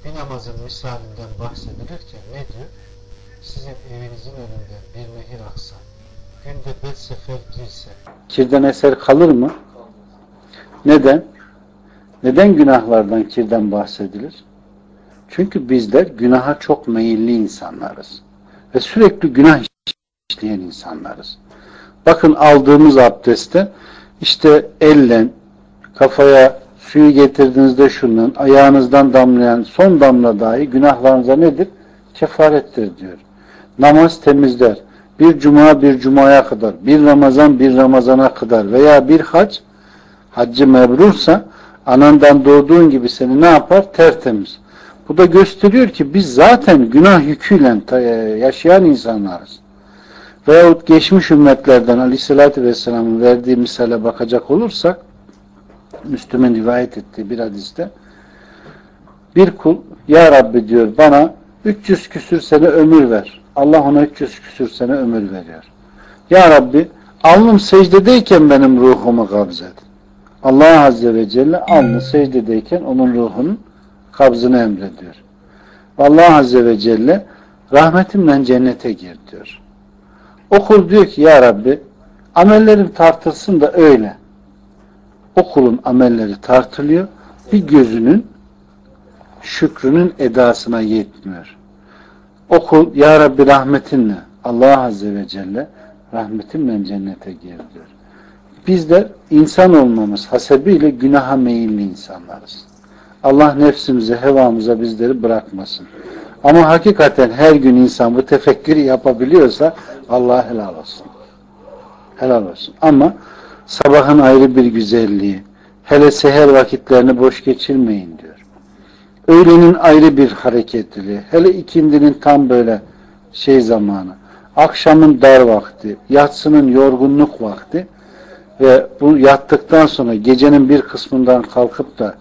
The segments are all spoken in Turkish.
bir namazın misalinden bahsedilirken ne diyor? Sizin evinizin önünden bir nehir aksa, günde 5 sefer girse, kirden eser kalır mı? Neden? Neden günahlardan, kirden bahsedilir? Çünkü bizler günaha çok meyilli insanlarız. Ve sürekli günah işleyen insanlarız. Bakın aldığımız abdestte işte elle kafaya suyu getirdiğinizde şunun ayağınızdan damlayan son damla dahi günahlarınıza nedir? Kefarettir diyor. Namaz temizler. Bir cuma bir cumaya kadar, bir Ramazan bir Ramazana kadar veya bir haccı mebrursa anandan doğduğun gibi seni ne yapar? Tertemiz. Bu da gösteriyor ki biz zaten günah yüküyle yaşayan insanlarız. Veyahut geçmiş ümmetlerden Aleyhisselatü Vesselam'ın verdiği misale bakacak olursak, Müslüm'ün rivayet ettiği bir hadiste, bir kul, Ya Rabbi diyor, bana 300 küsür sene ömür ver. Allah ona 300 küsür sene ömür veriyor. Ya Rabbi, alnım secdedeyken benim ruhumu kabzet. Allah Azze ve Celle alnı secdedeyken onun ruhunun kabzını emrediyor. Allah Azze ve Celle rahmetimle cennete gir diyor. O kul diyor ki Ya Rabbi amellerim tartılsın da öyle. O kulun amelleri tartılıyor. Bir gözünün şükrünün edasına yetmiyor. O kul Ya Rabbi rahmetinle Allah Azze ve Celle rahmetimle cennete gir diyor. Bizler insan olmamız hasebiyle günaha meyilli insanlarız. Allah nefsimize, hevamıza bizleri bırakmasın. Ama hakikaten her gün insan bu tefekkürü yapabiliyorsa Allah helal olsun. Helal olsun. Ama sabahın ayrı bir güzelliği, hele seher vakitlerini boş geçirmeyin diyor. Öğlenin ayrı bir hareketliliği, hele ikindinin tam böyle zamanı, akşamın dar vakti, yatsının yorgunluk vakti ve bu yattıktan sonra gecenin bir kısmından kalkıp da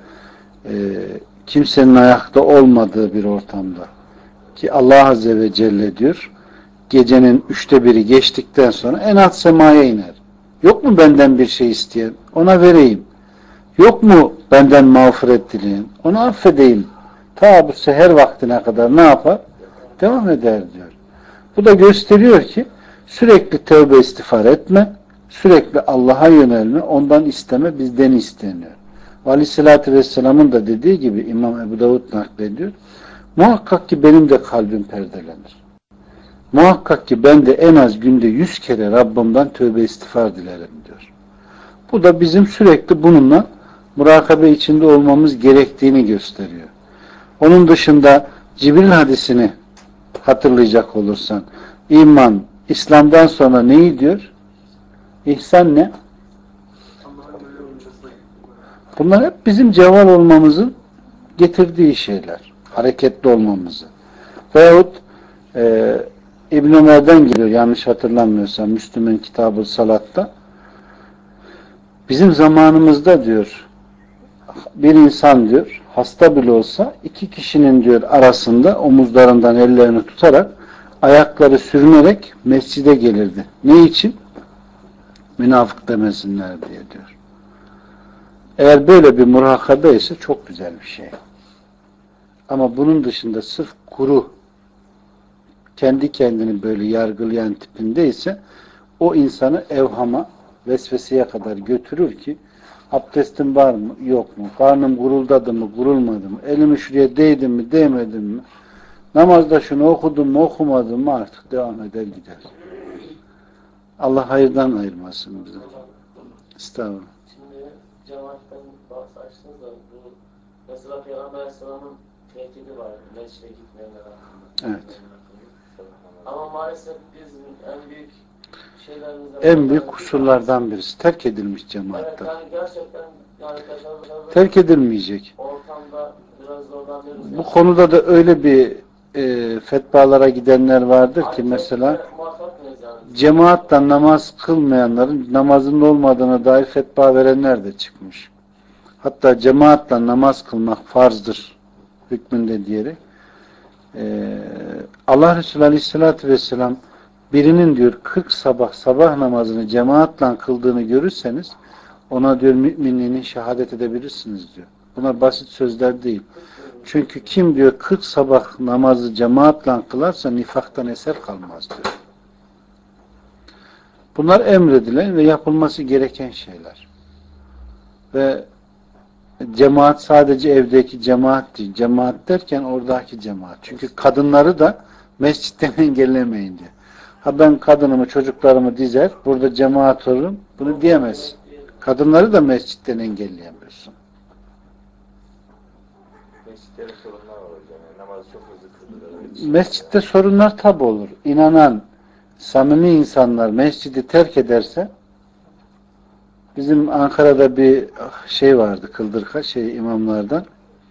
kimsenin ayakta olmadığı bir ortamda ki Allah Azze ve Celle diyor gecenin 1/3 geçtikten sonra en alt semaya iner. Yok mu benden bir şey isteyen? Ona vereyim. Yok mu benden mağfiret dileyen? Onu affedeyim. Ta bu seher vaktine kadar ne yapar? Devam eder diyor. Bu da gösteriyor ki sürekli tövbe istiğfar etme, sürekli Allah'a yönelme, ondan isteme, bizden isteniyor. Aleyhisselatü Vesselam'ın da dediği gibi İmam Ebu Davud naklediyor. Muhakkak ki benim de kalbim perdelenir. Muhakkak ki ben de en az günde 100 kere Rabbimden tövbe istiğfar dilerim diyor. Bu da bizim sürekli bununla murakabe içinde olmamız gerektiğini gösteriyor. Onun dışında Cibril hadisini hatırlayacak olursan, iman, İslam'dan sonra neyi diyor? İhsan ne? Bunlar hep bizim cevval olmamızın getirdiği şeyler. Hareketli olmamızı. Veyahut İbn Ömer'den geliyor yanlış hatırlamıyorsam Müslüm'ün Kitab-ı Salat'ta bizim zamanımızda diyor bir insan diyor hasta bile olsa 2 kişinin diyor arasında omuzlarından ellerini tutarak ayakları sürünerek mescide gelirdi. Ne için? Münafık demesinler diye diyor. Eğer böyle bir murakabe ise çok güzel bir şey. Ama bunun dışında sırf kuru kendi kendini böyle yargılayan tipindeyse o insanı evhama, vesveseye kadar götürür ki abdestim var mı, yok mu? Karnım guruldadı mı, gurulmadı mı? Elimi şuraya değdim mi, değmedim mi? Namazda şunu okudum mu, okumadım mı artık devam eder gider. Allah hayırdan ayırmasın bizi. Estağfurullah. Şimdi cemaatten bahsi açtınız da bu mesela Peygamber Aleyhisselam'ın tehdidi var. Meclise gitmeyenler hakkında. Evet. Ama maalesef biz en büyük şeylerimizden en büyük kusurlardan birisi. Terk edilmiş cemaatten. Evet, yani gerçekten yani terk edilmeyecek. Ortamda biraz zorlanıyoruz. Bu konuda da öyle bir fetvalara gidenler vardır ki mesela cemaatle namaz kılmayanların namazın olmadığına dair fetva verenler de çıkmış. Hatta cemaatle namaz kılmak farzdır hükmünde diyerek Allah Resulü Aleyhisselatü Vesselam birinin diyor 40 sabah namazını cemaatle kıldığını görürseniz ona diyor müminliğini şehadet edebilirsiniz diyor. Bunlar basit sözler değil. Çünkü kim diyor 40 sabah namazı cemaatle kılarsa nifaktan eser kalmaz diyor. Bunlar emredilen ve yapılması gereken şeyler. Ve cemaat sadece evdeki cemaat değil. Cemaat derken oradaki cemaat. Çünkü kadınları da mescitten engellemeyin diyor. Ha ben kadınımı, çocuklarımı dizer, burada cemaat olurum. Bunu diyemez. Kadınları da mescitten engelleyemiyorsun. Mescitte sorunlar var hocam. Yani namazı çok hızlı kılıyor. Mescitte sorunlar tabi olur. İnanan, samimi insanlar mescidi terk ederse, bizim Ankara'da bir şey vardı, kıldırka imamlardan.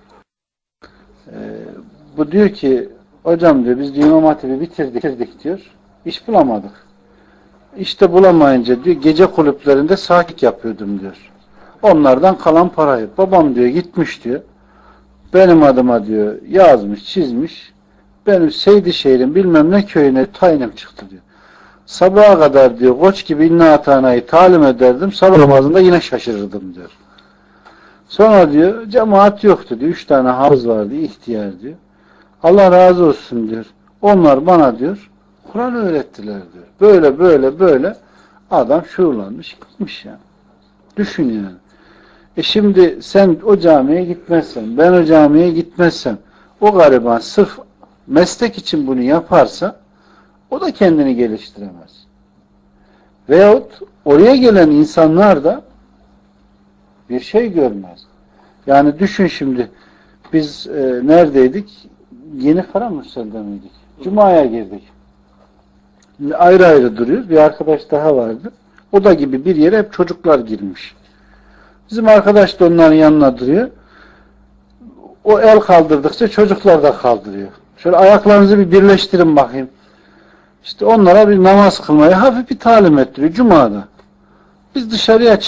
Bu diyor ki, hocam diyor, biz İmam Hatip'i bitirdik diyor. İş bulamadık. İşte bulamayınca diyor, gece kulüplerinde sakin yapıyordum diyor. Onlardan kalan parayı. Babam diyor gitmiş diyor. Benim adıma diyor yazmış, çizmiş. Benim Seydişehir'in bilmem ne köyüne tayinim çıktı diyor. Sabaha kadar diyor koç gibi inna atanayı talim ederdim. Sabah namazında yine şaşırırdım diyor. Sonra diyor cemaat yoktu diyor. 3 tane hafız vardı, ihtiyar diyor. Allah razı olsun diyor. Onlar bana diyor Kur'an öğrettiler diyor. Böyle adam şuurlanmış gitmiş yani. Düşün yani. Şimdi sen o camiye gitmezsen, ben o camiye gitmezsem, o gariban sırf meslek için bunu yaparsa o da kendini geliştiremez. Veyahut oraya gelen insanlar da bir şey görmez. Yani düşün şimdi biz neredeydik? Yeni Karamürsel'de miydik? Cuma'ya girdik. Şimdi ayrı ayrı duruyoruz. Bir arkadaş daha vardı. O da gibi bir yere hep çocuklar girmiş. Bizim arkadaş da onların yanına duruyor. O el kaldırdıkça çocuklar da kaldırıyor. Şöyle ayaklarınızı bir birleştirin bakayım. İşte onlara bir namaz kılmayı hafif bir talim ettiriyor Cuma'da. Biz dışarıya